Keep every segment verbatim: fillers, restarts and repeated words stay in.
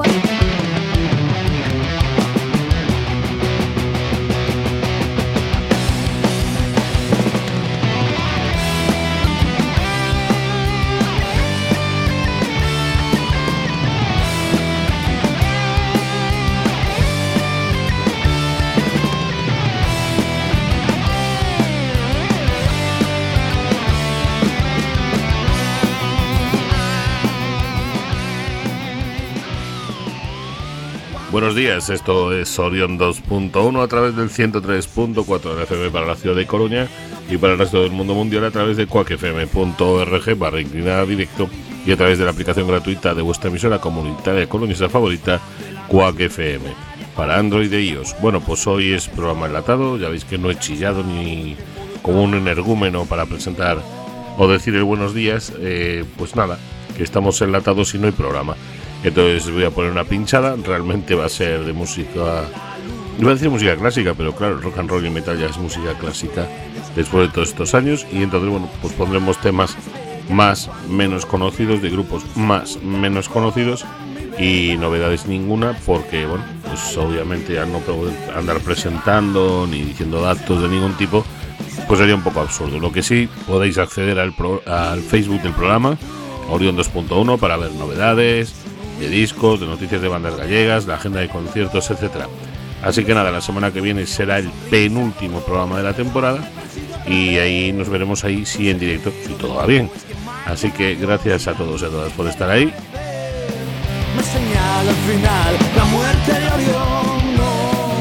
Buenos días, esto es Orión dos punto uno a través del ciento tres punto cuatro de F M para la ciudad de Coruña y para el resto del mundo mundial a través de cuac f m punto org barra inclinada directo y a través de la aplicación gratuita de vuestra emisora comunitaria coruñesa favorita, cuac F M, para Android e iOS. Bueno, pues hoy es programa enlatado, ya veis que no he chillado ni como un energúmeno para presentar o decir el buenos días, eh, pues nada, que estamos enlatados y no hay programa. Entonces voy a poner una pinchada, realmente va a ser de música, iba a decir música clásica, pero claro, el rock and roll y metal ya es música clásica después de todos estos años, y entonces bueno, pues pondremos temas más, menos conocidos, de grupos más, menos conocidos, y novedades ninguna, porque bueno, pues obviamente ya no puedo andar presentando ni diciendo datos de ningún tipo, pues sería un poco absurdo. Lo que sí, podéis acceder al, pro, al Facebook del programa, Orión dos punto uno, para ver novedades de discos, de noticias de bandas gallegas, la agenda de conciertos, etcétera. Así que nada, la semana que viene será el penúltimo programa de la temporada y ahí nos veremos ahí, sí, en directo, si todo va bien. Así que gracias a todos y a todas por estar ahí. Me señala al final la muerte de Orión, no.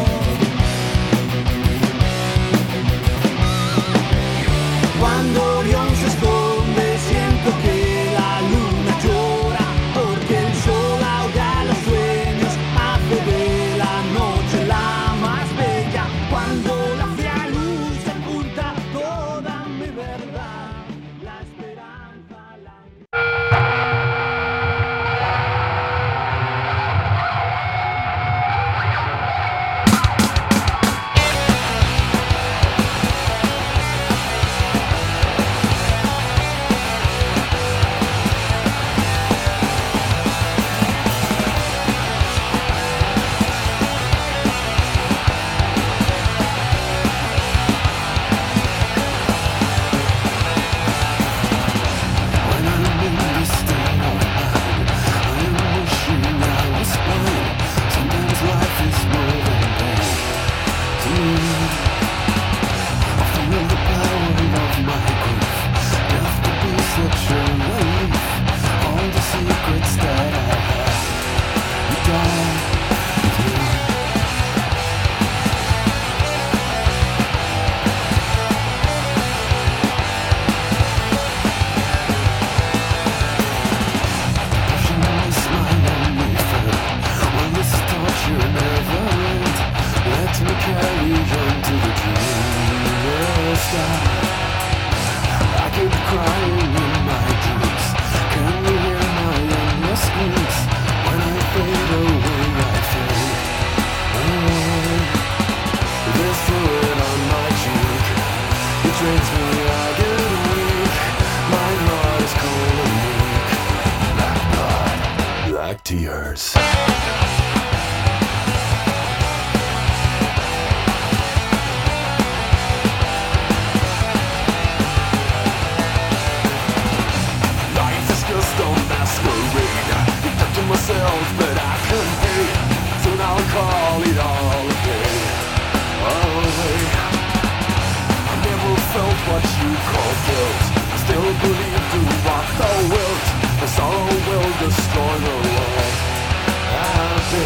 Cuando Orión se esconde siento que la luna llora, porque el sol ahoga los sueños, hace de la noche la más bella. Cuando la fría luz sepulta toda mi verdad, la esperanza, la... Tears. Myself, but I can pay, soon I'll call it all a day. Away. I never felt what you call guilt. I still believe in what thou wilt. The sorrow will destroy the world. I've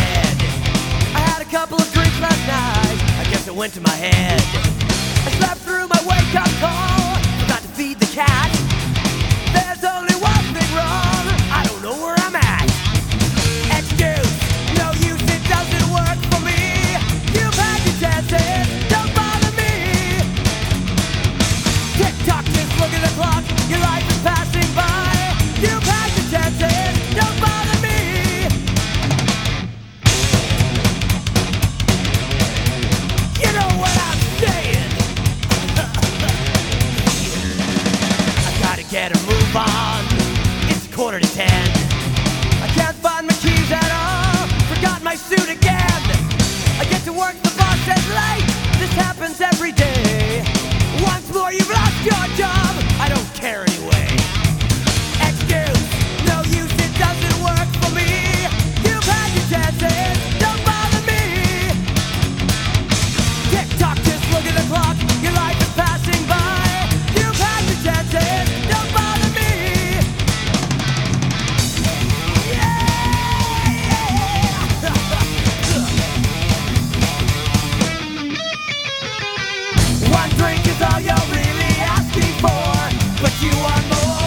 bed. I had a couple of drinks last night, I guess it went to my head. I slept through my wake-up call, forgot to feed the cat. There's only one thing wrong, I don't know where I'm at. Excuse, no use, it doesn't work for me. You've had your chances, don't bother me. Tick-tock, just look at the clock, your life is passing by. You've had your chances, don't bother me. You know what I'm saying? I gotta get a move on, it's a quarter to ten. I can't find my keys at all, forgot my suit again. I get to work, the boss says late, this happens every day. Once more you've lost your job, I don't care anyway. Excuse, no use, it doesn't work for me. You've had your chances, don't bother me. Tick-tock, just look at the clock, your life is passing by. You've had your chances, don't bother me. One drink is all you're really asking for, but you want more.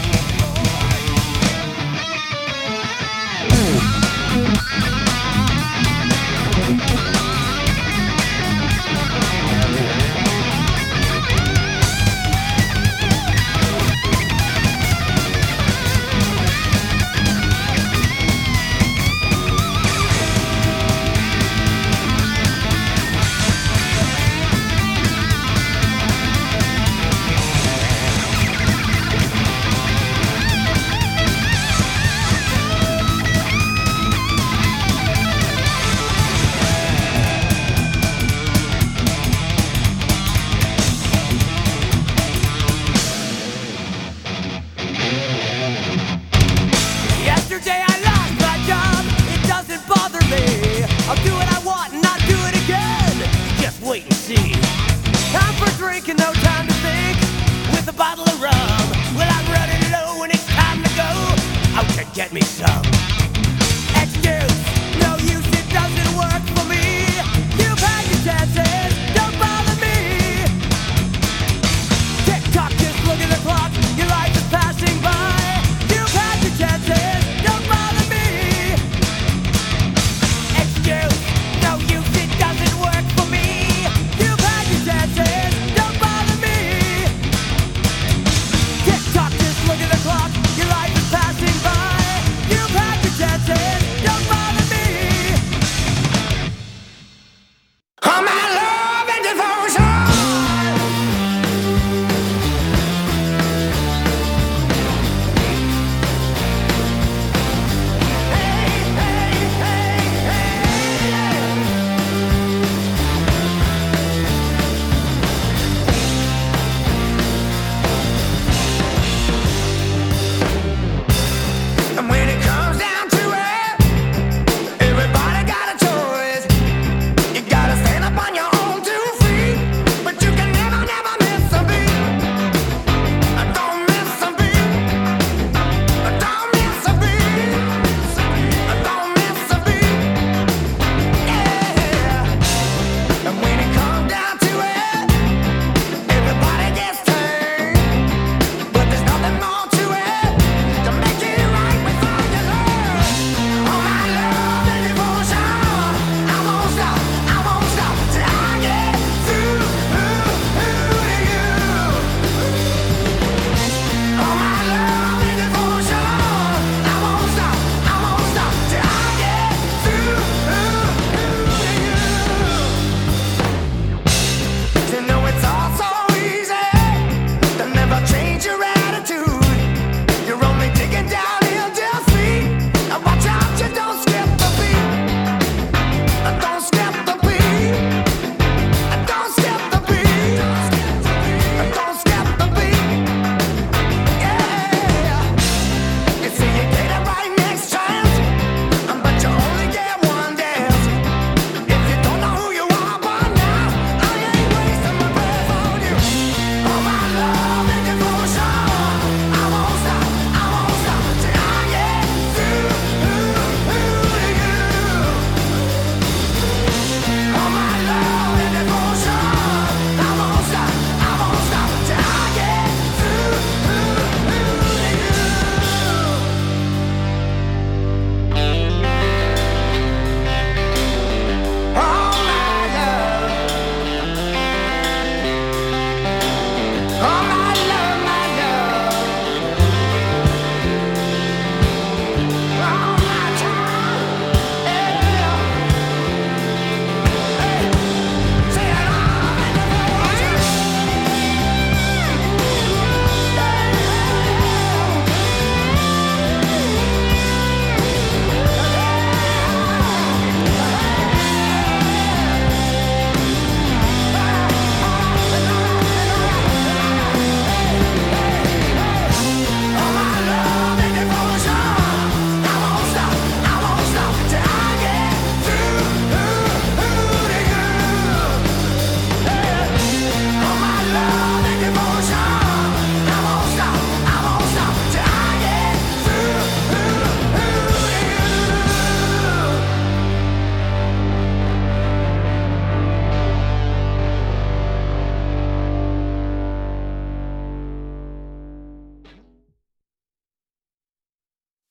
Yesterday I lost my job, it doesn't bother me. I'll do what I want and not do it again. Just wait and see. Time for drinking, no time to think. With a bottle of rum, well I'm running low and it's time to go out to get me some. Excuse, no use, it doesn't work for me. You've had your chances, don't bother me. Tick-tock, just look at the clock, your life is passing by. You've had your chances, don't bother me. Excuse, no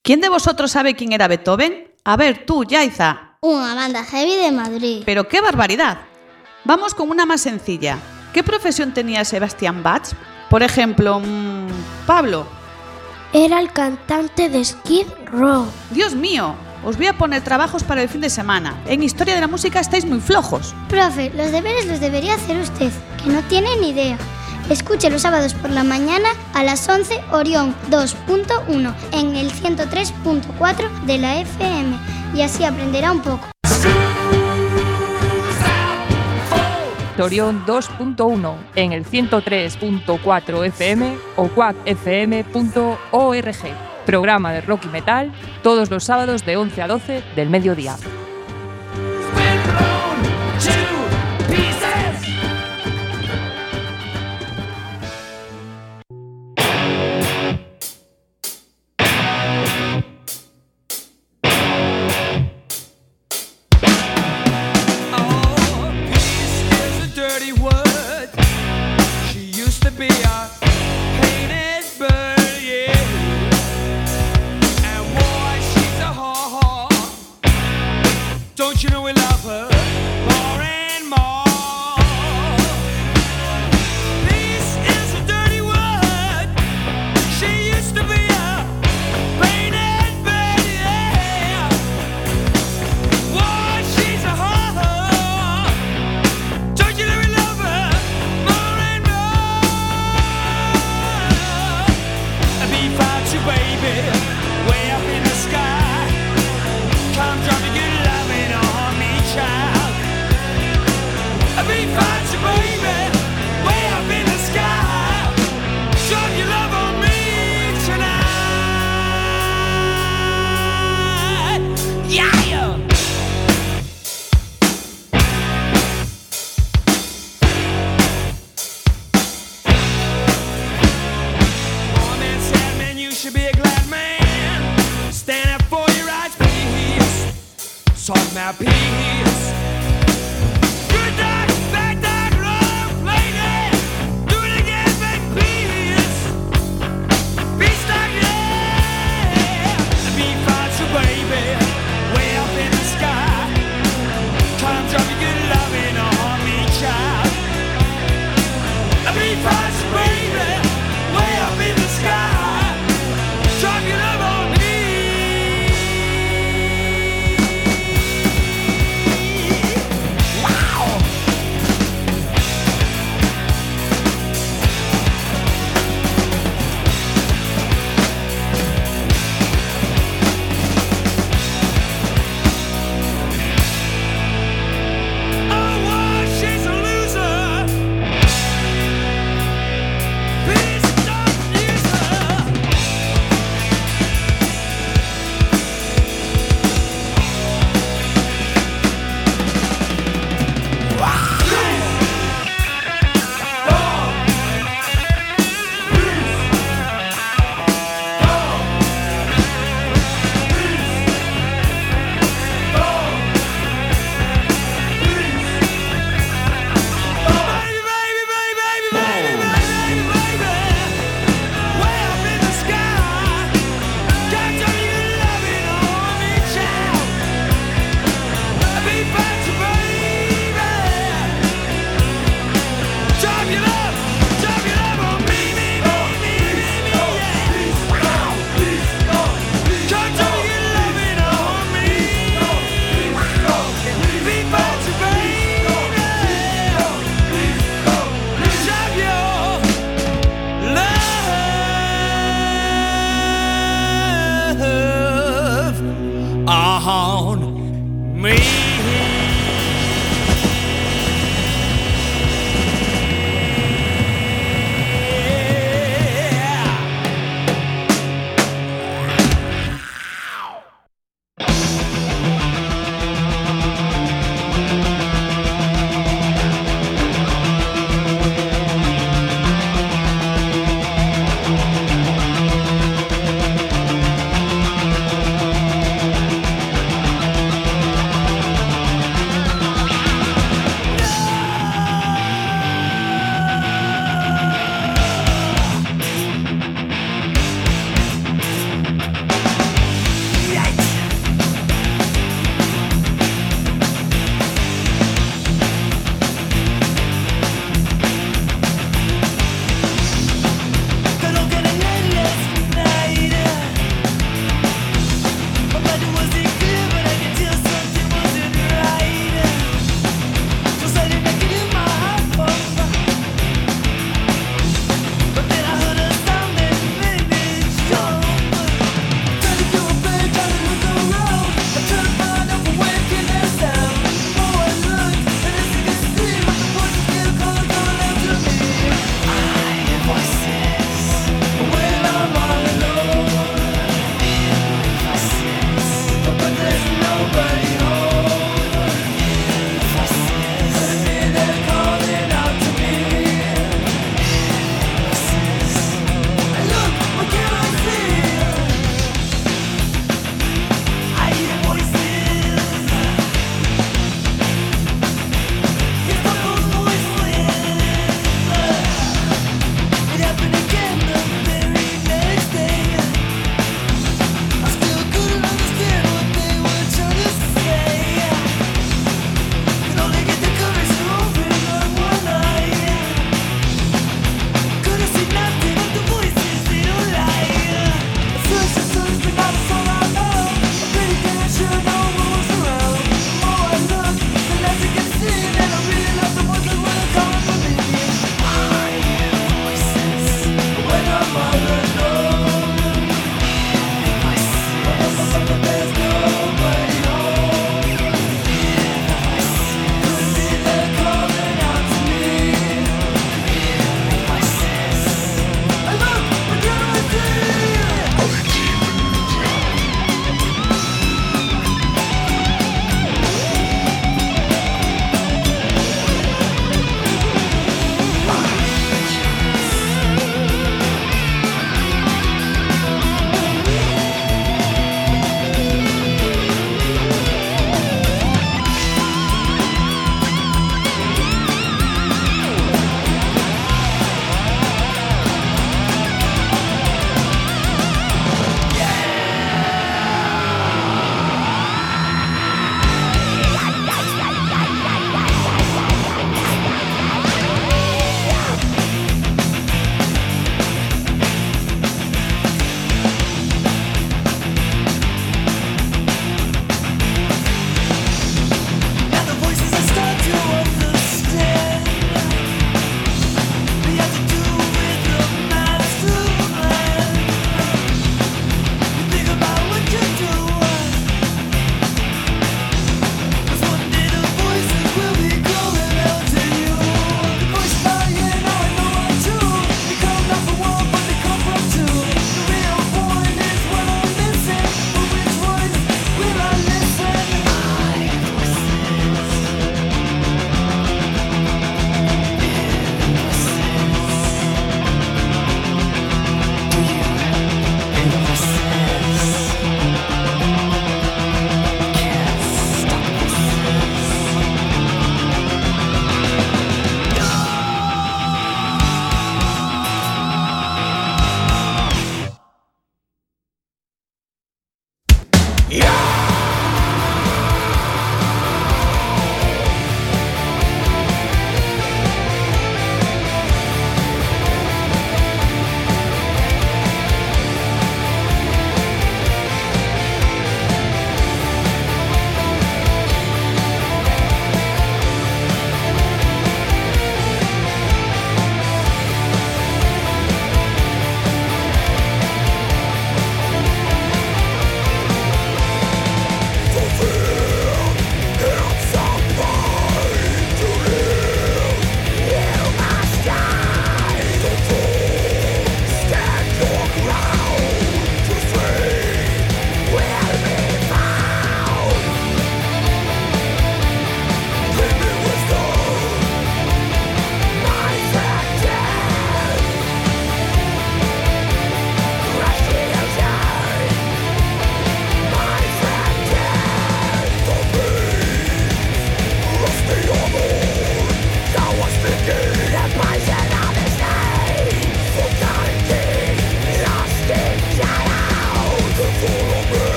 ¿Quién de vosotros sabe quién era Beethoven? A ver, tú, Yaiza. Una banda heavy de Madrid. ¡Pero qué barbaridad! Vamos con una más sencilla. ¿Qué profesión tenía Sebastian Bach? Por ejemplo, mmm, Pablo. Era el cantante de Skid Row. ¡Dios mío! Os voy a poner trabajos para el fin de semana. En Historia de la Música estáis muy flojos. Profe, los deberes los debería hacer usted, que no tiene ni idea. Escuche los sábados por la mañana a las once Orión dos punto uno en el ciento tres punto cuatro de la F M y así aprenderá un poco. Orión dos punto uno en el ciento tres punto cuatro F M o cuac f m punto org. Programa de rock y metal todos los sábados de once a doce del mediodía.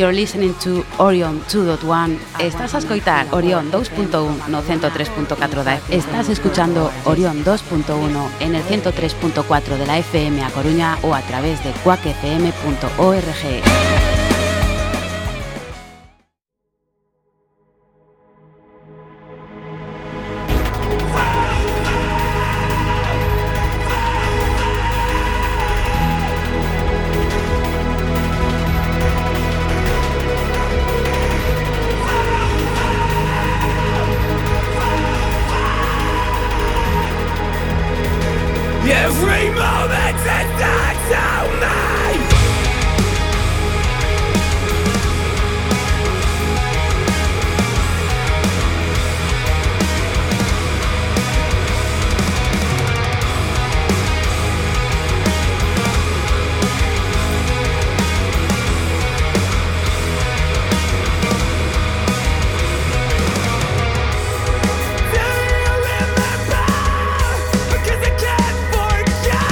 You're listening to Orion two point one. Estás a escoitar Orion dos punto uno no ciento tres punto cuatro da F M. Estás escuchando Orion dos punto uno en el ciento tres punto cuatro de la F M a Coruña o a través de cuac f m punto org. Every moment attacks on me. Do you remember? Because I can't forget.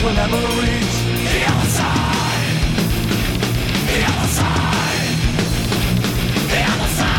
will never reach the other side. The other side. The other side.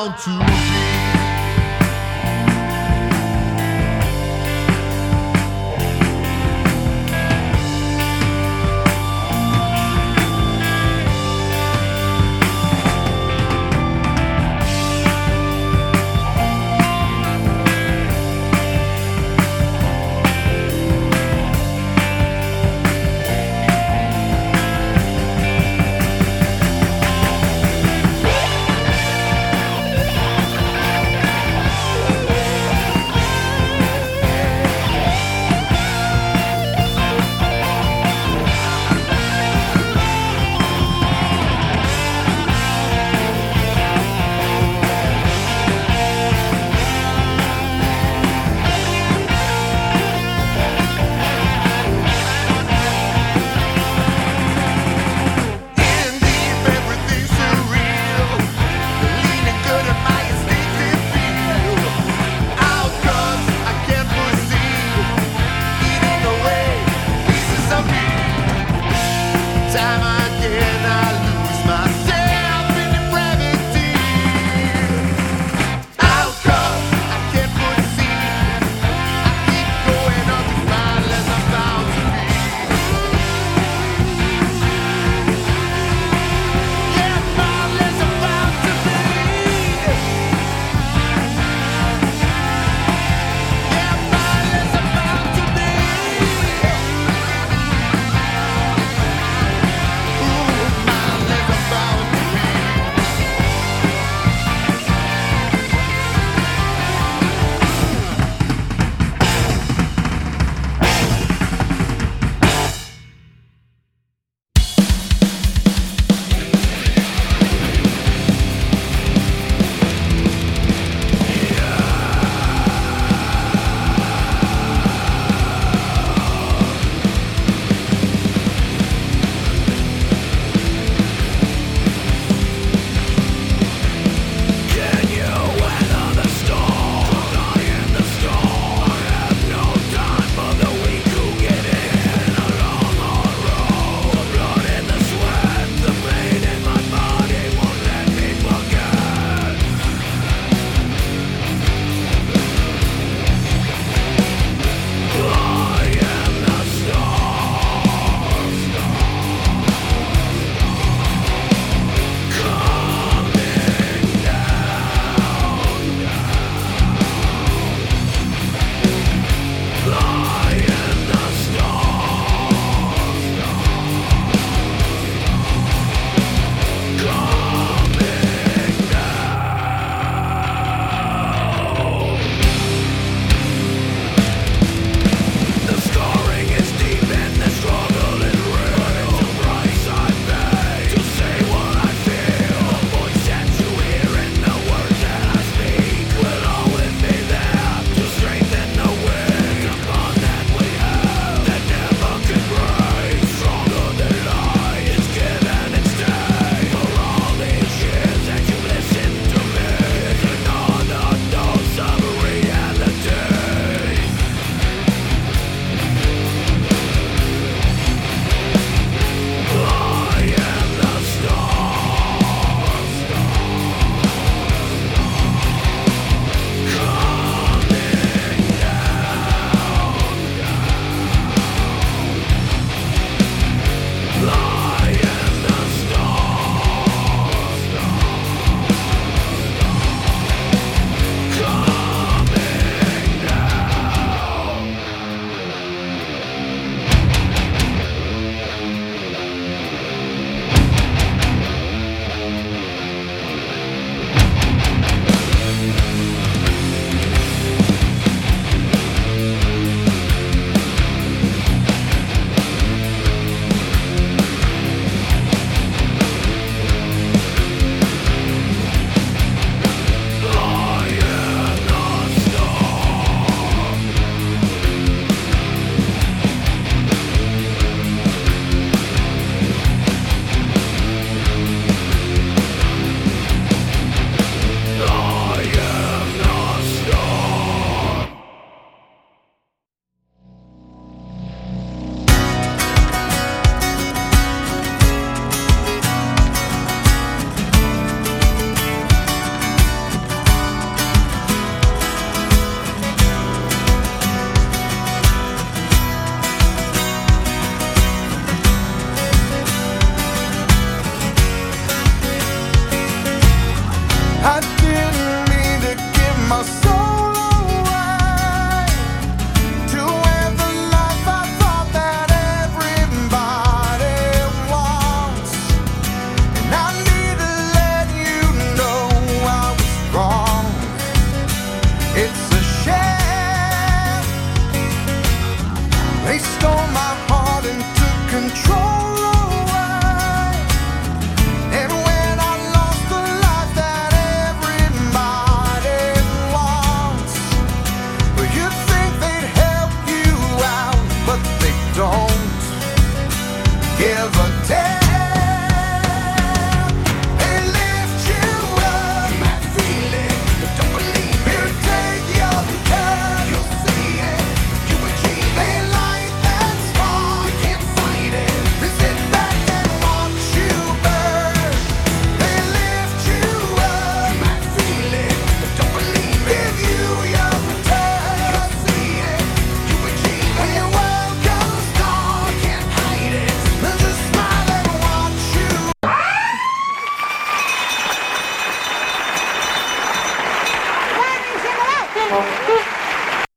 down to me. We'll be right back.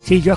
Sí, yo